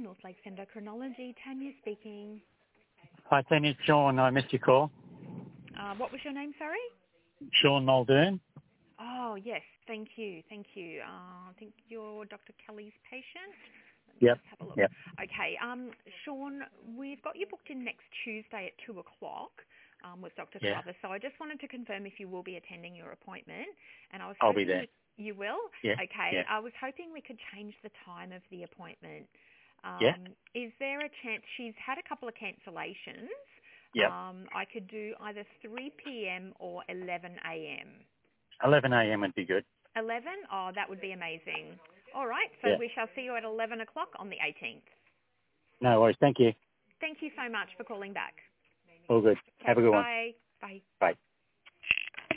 North Lakes Endocrinology. Tanya speaking. Hi, Tanya. It's Sean. I missed your call. What was your name, sorry? Sean Muldoon. Oh, yes. Thank you. I think you're Dr. Kelly's patient. Let me Yep. just have a look. Yep. Okay. Sean, we've got you booked in next Tuesday at 2 o'clock with Dr. Yeah. Carver. So I just wanted to confirm if you will be attending your appointment. And I was I'll be hoping there. you will? Yeah. Okay. Yeah. I was hoping we could change the time of the appointment. Yeah. Is there a chance she's had a couple of cancellations? Yep. I could do either 3 p.m. or 11 a.m. 11 a.m. would be good. 11? Oh, that would be amazing. All right, so Yeah. we shall see you at 11 o'clock on the 18th. No worries. Thank you. Thank you so much for calling back. All good. Okay, Have a good one. bye. Bye. Bye.